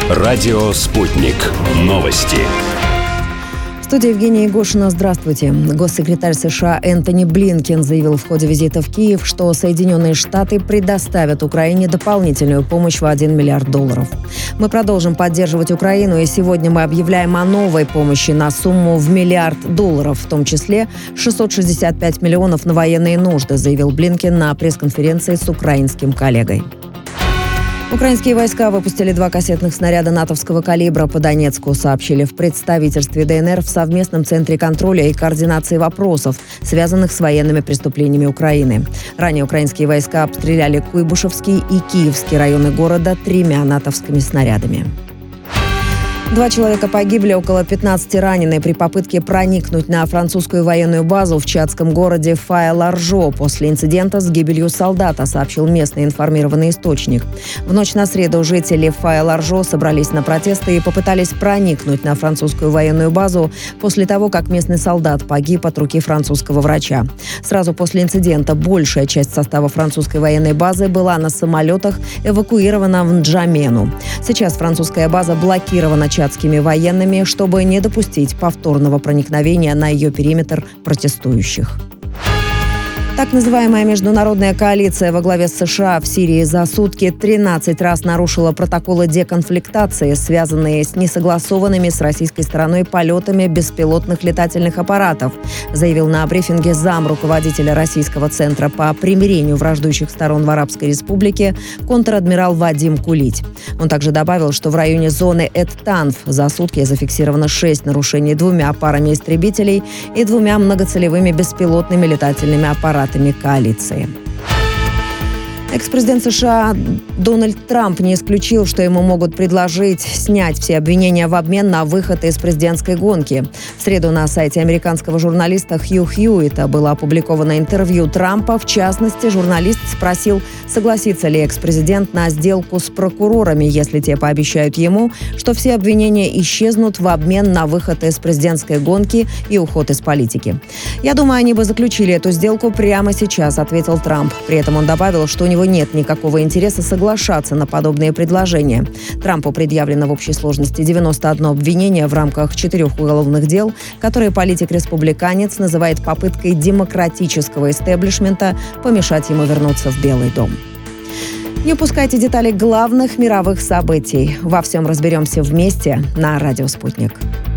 Радио «Спутник». Новости. В студии Евгения Егошина. Здравствуйте. Госсекретарь США Энтони Блинкен заявил в ходе визита в Киев, что Соединенные Штаты предоставят Украине дополнительную помощь в $1 миллиард. Мы продолжим поддерживать Украину, и сегодня мы объявляем о новой помощи на сумму в $1 миллиард, в том числе 665 миллионов на военные нужды, заявил Блинкен на пресс-конференции с украинским коллегой. Украинские войска выпустили 2 кассетных снаряда натовского калибра по Донецку, сообщили в представительстве ДНР в совместном центре контроля и координации вопросов, связанных с военными преступлениями Украины. Ранее украинские войска обстреляли Куйбышевский и Киевский районы города 3 натовскими снарядами. 2 человека погибли, около 15 ранены при попытке проникнуть на французскую военную базу в чадском городе Фая-Ларжо после инцидента с гибелью солдата, сообщил местный информированный источник. В ночь на среду жители Фая-Ларжо собрались на протесты и попытались проникнуть на французскую военную базу после того, как местный солдат погиб от руки французского врача. Сразу после инцидента большая часть состава французской военной базы была на самолетах эвакуирована в Нджамену. Сейчас французская база блокирована чадскими военными, чтобы не допустить повторного проникновения на ее периметр протестующих. Так называемая международная коалиция во главе с США в Сирии за сутки 13 раз нарушила протоколы деконфликтации, связанные с несогласованными с российской стороной полетами беспилотных летательных аппаратов, заявил на брифинге замруководителя Российского центра по примирению враждующих сторон в Арабской Республике контр-адмирал Вадим Кулить. Он также добавил, что в районе зоны Эд-Танф за сутки зафиксировано 6 нарушений 2 парами истребителей и 2 многоцелевыми беспилотными летательными аппаратами коалиции. Экс-президент США Дональд Трамп не исключил, что ему могут предложить снять все обвинения в обмен на выход из президентской гонки. В среду на сайте американского журналиста Хью Хьюитта было опубликовано интервью Трампа. В частности, журналист спросил, согласится ли экс-президент на сделку с прокурорами, если те пообещают ему, что все обвинения исчезнут в обмен на выход из президентской гонки и уход из политики. «Я думаю, они бы заключили эту сделку прямо сейчас», — ответил Трамп. При этом он добавил, что у него нет никакого интереса соглашаться на подобные предложения. Трампу предъявлено в общей сложности 91 обвинение в рамках 4 уголовных дел, которые политик-республиканец называет попыткой демократического истеблишмента помешать ему вернуться в Белый дом. Не упускайте детали главных мировых событий. Во всем разберемся вместе на «Радио Спутник».